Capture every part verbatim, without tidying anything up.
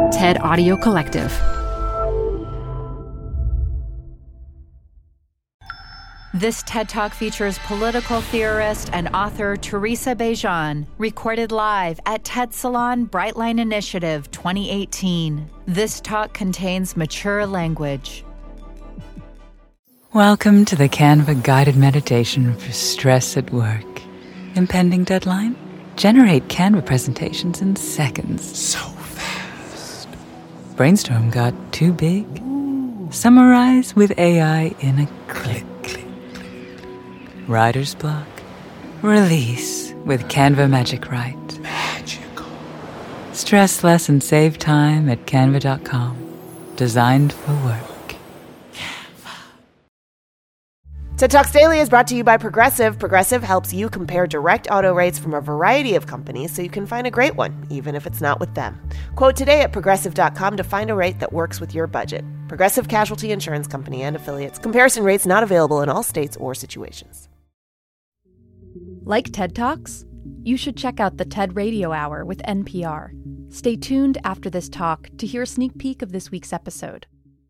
TED Audio Collective. This TED Talk features political theorist and author Teresa Bejan, recorded live at TED Salon Brightline Initiative twenty eighteen. This talk contains mature language. Welcome to the Canva guided meditation for stress at work. Impending deadline? Generate Canva presentations in seconds. So fast. Brainstorm got too big? Ooh. Summarize with A I in a click. click, click. Writer's block? Release with Canva Magic Write. Magical. Stress less and save time at canva dot com. Designed for work. TED Talks Daily is brought to you by Progressive. Progressive helps you compare direct auto rates from a variety of companies so you can find a great one, even if it's not with them. Quote today at progressive dot com to find a rate that works with your budget. Progressive Casualty Insurance Company and Affiliates. Comparison rates not available in all states or situations. Like TED Talks? You should check out the TED Radio Hour with N P R. Stay tuned after this talk to hear a sneak peek of this week's episode.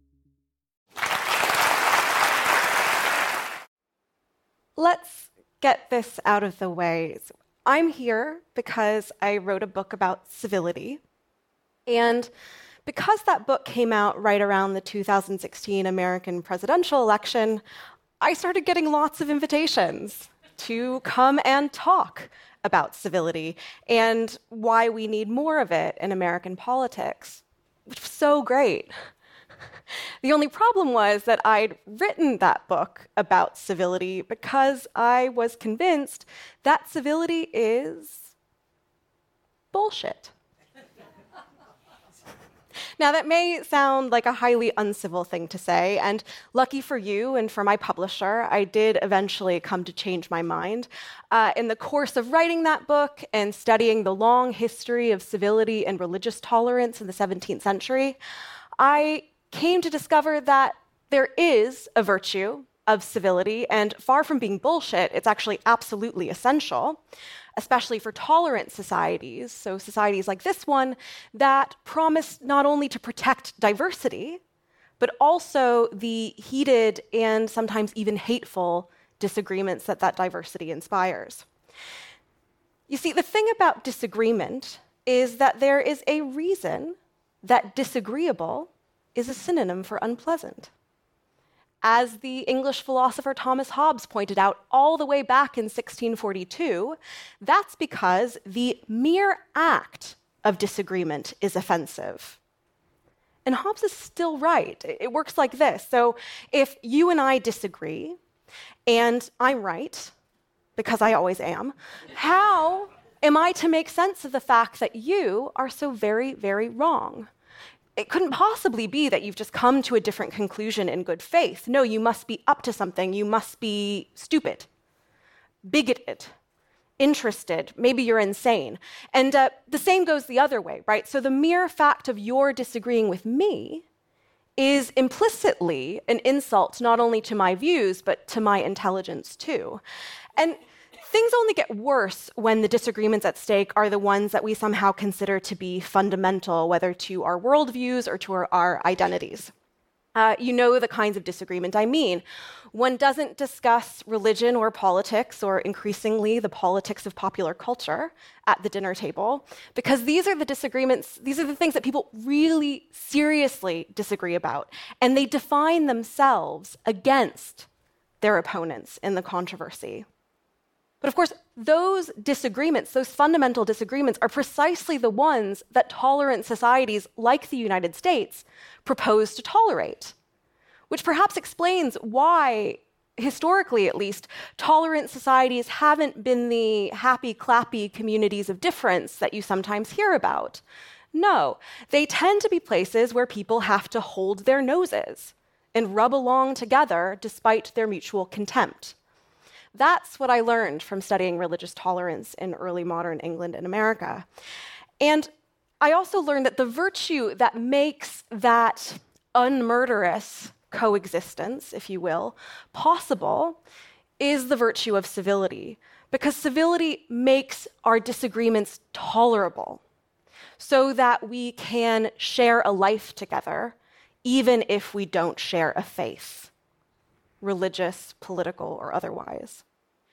Let's get this out of the way. I'm here because I wrote a book about civility. And because that book came out right around the two thousand sixteen American presidential election, I started getting lots of invitations to come and talk about civility and why we need more of it in American politics, which was so great. The only problem was that I'd written that book about civility because I was convinced that civility is bullshit. Now, that may sound like a highly uncivil thing to say, and lucky for you and for my publisher, I did eventually come to change my mind. Uh, in the course of writing that book and studying the long history of civility and religious tolerance in the seventeenth century, I came to discover that there is a virtue of civility, and far from being bullshit, it's actually absolutely essential, especially for tolerant societies, so societies like this one, that promise not only to protect diversity, but also the heated and sometimes even hateful disagreements that that diversity inspires. You see, the thing about disagreement is that there is a reason that disagreeable is a synonym for unpleasant. As the English philosopher Thomas Hobbes pointed out all the way back in sixteen forty-two, that's because the mere act of disagreement is offensive. And Hobbes is still right. It works like this. So if you and I disagree, and I'm right, because I always am, how am I to make sense of the fact that you are so very, very wrong? It couldn't possibly be that you've just come to a different conclusion in good faith. No, you must be up to something. You must be stupid, bigoted, interested. Maybe you're insane. And uh, the same goes the other way, right? So the mere fact of your disagreeing with me is implicitly an insult not only to my views, but to my intelligence too. And things only get worse when the disagreements at stake are the ones that we somehow consider to be fundamental, whether to our worldviews or to our, our identities. Uh, you know the kinds of disagreement I mean. One doesn't discuss religion or politics, or increasingly the politics of popular culture, at the dinner table, because these are the disagreements, these are the things that people really seriously disagree about, and they define themselves against their opponents in the controversy. But of course, those disagreements, those fundamental disagreements, are precisely the ones that tolerant societies like the United States propose to tolerate, which perhaps explains why, historically at least, tolerant societies haven't been the happy, clappy communities of difference that you sometimes hear about. No, they tend to be places where people have to hold their noses and rub along together despite their mutual contempt. That's what I learned from studying religious tolerance in early modern England and America. And I also learned that the virtue that makes that unmurderous coexistence, if you will, possible is the virtue of civility, because civility makes our disagreements tolerable. so that we can share a life together, even if we don't share a faith, religious, political, or otherwise.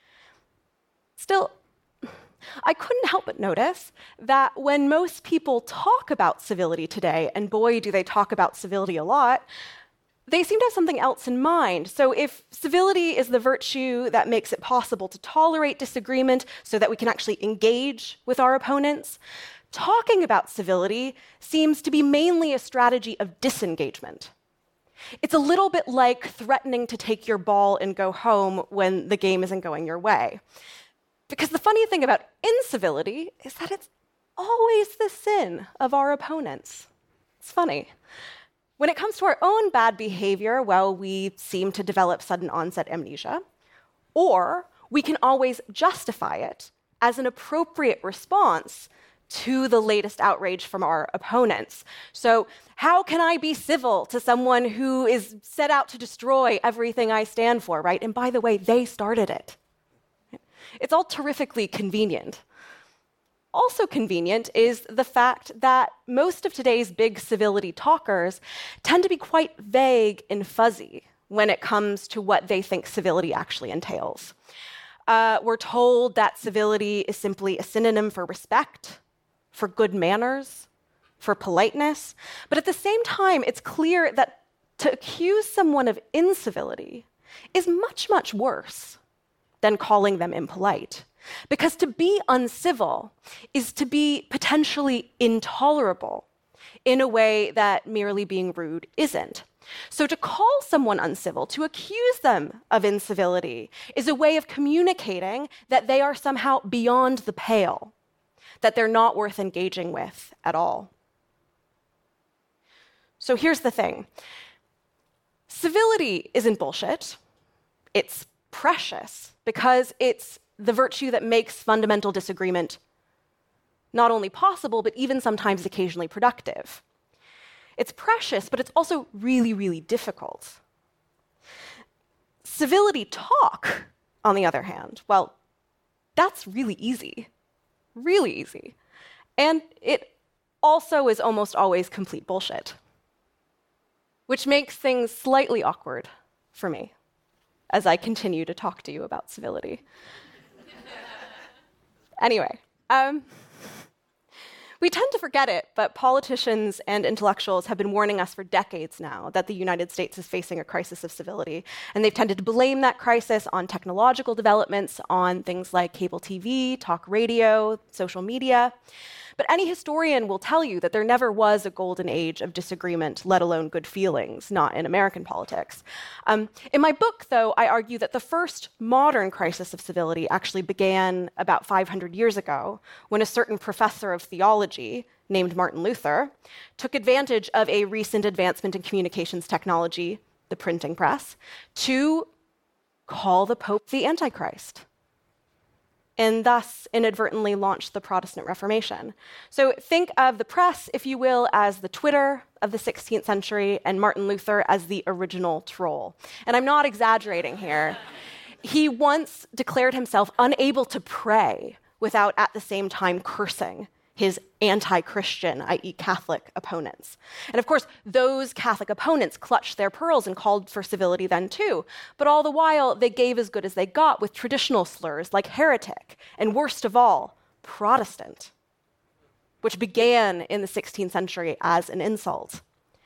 Still, I couldn't help but notice that when most people talk about civility today, and boy, do they talk about civility a lot, they seem to have something else in mind. So if civility is the virtue that makes it possible to tolerate disagreement so that we can actually engage with our opponents, talking about civility seems to be mainly a strategy of disengagement. It's a little bit like threatening to take your ball and go home when the game isn't going your way. Because the funny thing about incivility is that it's always the sin of our opponents. It's funny. When it comes to our own bad behavior, well, we seem to develop sudden onset amnesia, or we can always justify it as an appropriate response to the latest outrage from our opponents. So, how can I be civil to someone who is set out to destroy everything I stand for, right? And by the way, they started it. It's all terrifically convenient. Also convenient is the fact that most of today's big civility talkers tend to be quite vague and fuzzy when it comes to what they think civility actually entails. Uh, we're told that civility is simply a synonym for respect, for good manners, for politeness. But at the same time, it's clear that to accuse someone of incivility is much, much worse than calling them impolite. Because to be uncivil is to be potentially intolerable in a way that merely being rude isn't. So to call someone uncivil, to accuse them of incivility, is a way of communicating that they are somehow beyond the pale, that they're not worth engaging with at all. So here's the thing. Civility isn't bullshit. It's precious because it's the virtue that makes fundamental disagreement not only possible, but even sometimes occasionally productive. It's precious, but it's also really, really difficult. Civility talk, on the other hand, well, that's really easy. Really easy. And it also is almost always complete bullshit, which makes things slightly awkward for me as I continue to talk to you about civility. Anyway, um, we tend to forget it, but politicians and intellectuals have been warning us for decades now that the United States is facing a crisis of civility, and they've tended to blame that crisis on technological developments, on things like cable T V, talk radio, social media. But any historian will tell you that there never was a golden age of disagreement, let alone good feelings, not in American politics. Um, in my book, though, I argue that the first modern crisis of civility actually began about five hundred years ago, when a certain professor of theology named Martin Luther took advantage of a recent advancement in communications technology, the printing press, to call the Pope the Antichrist, and thus inadvertently launched the Protestant Reformation. So think of the press, if you will, as the Twitter of the sixteenth century, and Martin Luther as the original troll. And I'm not exaggerating here. He once declared himself unable to pray without at the same time cursing his anti-Christian, that is Catholic, opponents. And of course, those Catholic opponents clutched their pearls and called for civility then too. But all the while, they gave as good as they got with traditional slurs like heretic, and worst of all, Protestant, which began in the sixteenth century as an insult.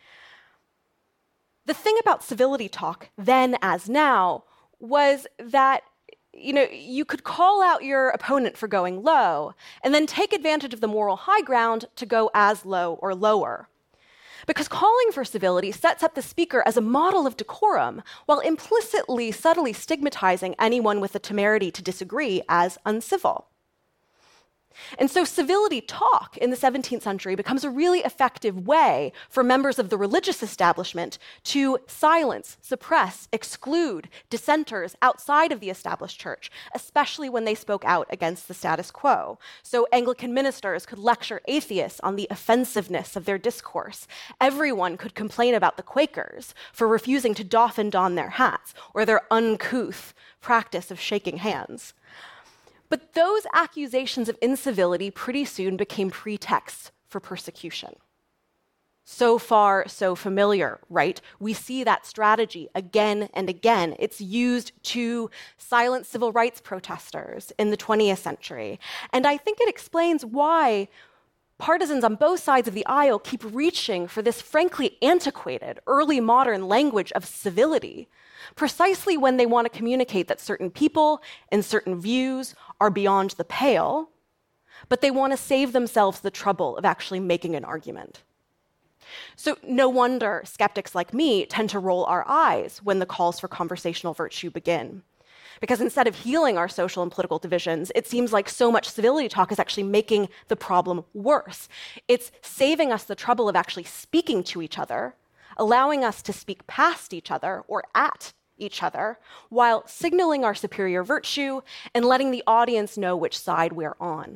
The thing about civility talk, then as now, was that you know, you could call out your opponent for going low and then take advantage of the moral high ground to go as low or lower. Because calling for civility sets up the speaker as a model of decorum while implicitly, subtly stigmatizing anyone with the temerity to disagree as uncivil. And so civility talk in the seventeenth century becomes a really effective way for members of the religious establishment to silence, suppress, exclude dissenters outside of the established church, especially when they spoke out against the status quo. So Anglican ministers could lecture atheists on the offensiveness of their discourse. Everyone could complain about the Quakers for refusing to doff and don their hats, or their uncouth practice of shaking hands. But those accusations of incivility pretty soon became pretexts for persecution. So far, so familiar, right? We see that strategy again and again. It's used to silence civil rights protesters in the twentieth century. And I think it explains why partisans on both sides of the aisle keep reaching for this frankly antiquated, early modern language of civility, precisely when they want to communicate that certain people and certain views are beyond the pale, but they want to save themselves the trouble of actually making an argument. So no wonder skeptics like me tend to roll our eyes when the calls for conversational virtue begin. Because instead of healing our social and political divisions, it seems like so much civility talk is actually making the problem worse. It's saving us the trouble of actually speaking to each other, allowing us to speak past each other or at each other, while signaling our superior virtue and letting the audience know which side we're on.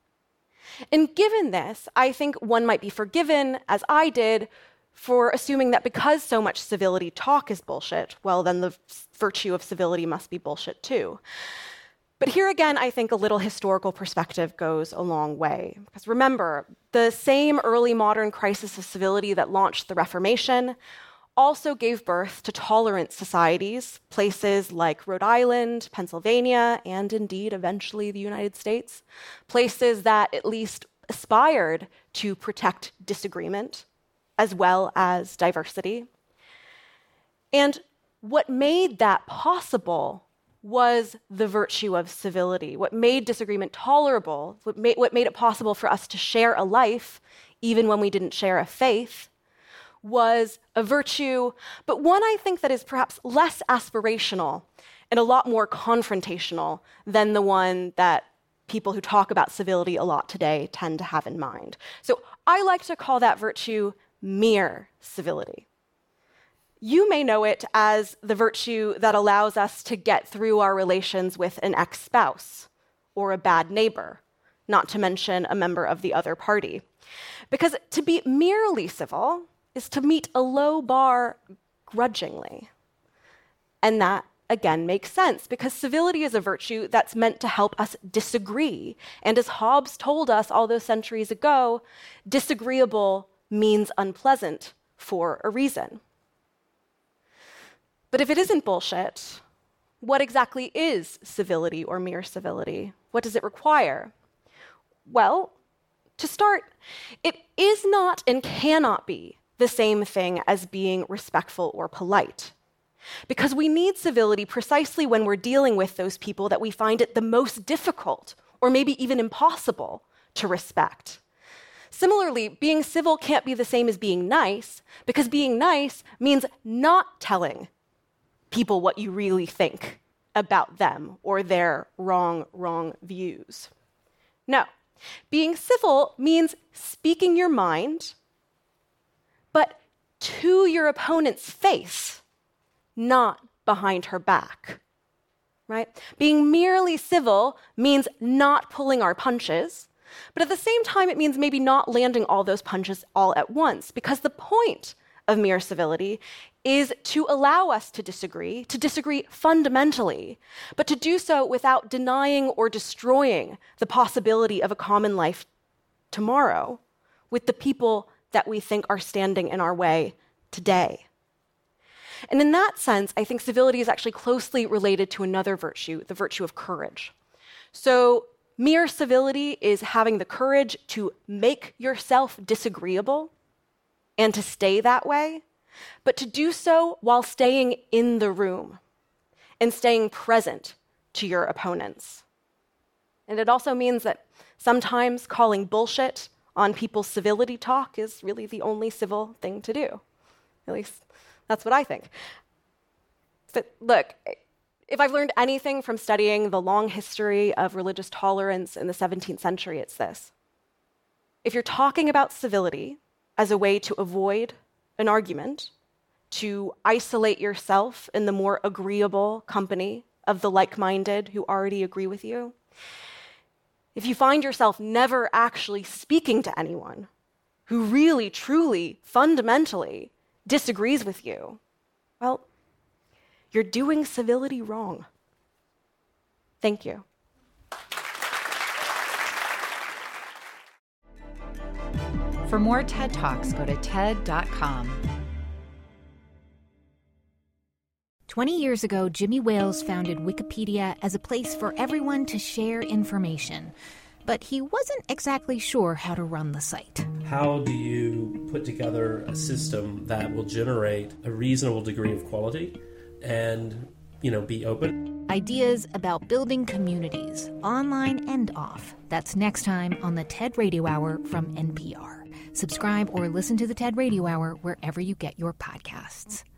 And given this, I think one might be forgiven, as I did, for assuming that because so much civility talk is bullshit, well, then the virtue of civility must be bullshit too. But here again, I think a little historical perspective goes a long way. Because remember, the same early modern crisis of civility that launched the Reformation also gave birth to tolerant societies, places like Rhode Island, Pennsylvania, and indeed eventually the United States, places that at least aspired to protect disagreement as well as diversity. And what made that possible was the virtue of civility. What made disagreement tolerable, what made, what made it possible for us to share a life, even when we didn't share a faith, was a virtue, but one I think that is perhaps less aspirational and a lot more confrontational than the one that people who talk about civility a lot today tend to have in mind. So I like to call that virtue mere civility. You may know it as the virtue that allows us to get through our relations with an ex-spouse or a bad neighbor, not to mention a member of the other party. Because to be merely civil is to meet a low bar grudgingly. And that, again, makes sense, because civility is a virtue that's meant to help us disagree. And as Hobbes told us all those centuries ago, disagreeable means unpleasant for a reason. But if it isn't bullshit, what exactly is civility or mere civility? What does it require? Well, to start, it is not and cannot be the same thing as being respectful or polite. Because we need civility precisely when we're dealing with those people that we find it the most difficult, or maybe even impossible, to respect. Similarly, being civil can't be the same as being nice, because being nice means not telling people what you really think about them or their wrong, wrong views. No, being civil means speaking your mind, but to your opponent's face, not behind her back, right? Being merely civil means not pulling our punches, but at the same time, it means maybe not landing all those punches all at once, because the point of mere civility is to allow us to disagree, to disagree fundamentally, but to do so without denying or destroying the possibility of a common life tomorrow with the people that we think are standing in our way today. And in that sense, I think civility is actually closely related to another virtue, the virtue of courage. So mere civility is having the courage to make yourself disagreeable and to stay that way, but to do so while staying in the room and staying present to your opponents. And it also means that sometimes calling bullshit on people's civility talk is really the only civil thing to do. At least that's what I think. But look, if I've learned anything from studying the long history of religious tolerance in the seventeenth century, it's this. If you're talking about civility as a way to avoid an argument, to isolate yourself in the more agreeable company of the like-minded who already agree with you, if you find yourself never actually speaking to anyone who really, truly, fundamentally disagrees with you, well, you're doing civility wrong. Thank you. For more TED Talks, go to ted dot com. Twenty years ago, Jimmy Wales founded Wikipedia as a place for everyone to share information. But he wasn't exactly sure how to run the site. How do you put together a system that will generate a reasonable degree of quality and, you know, be open? Ideas about building communities, online and off. That's next time on the TED Radio Hour from N P R. Subscribe or listen to the TED Radio Hour wherever you get your podcasts.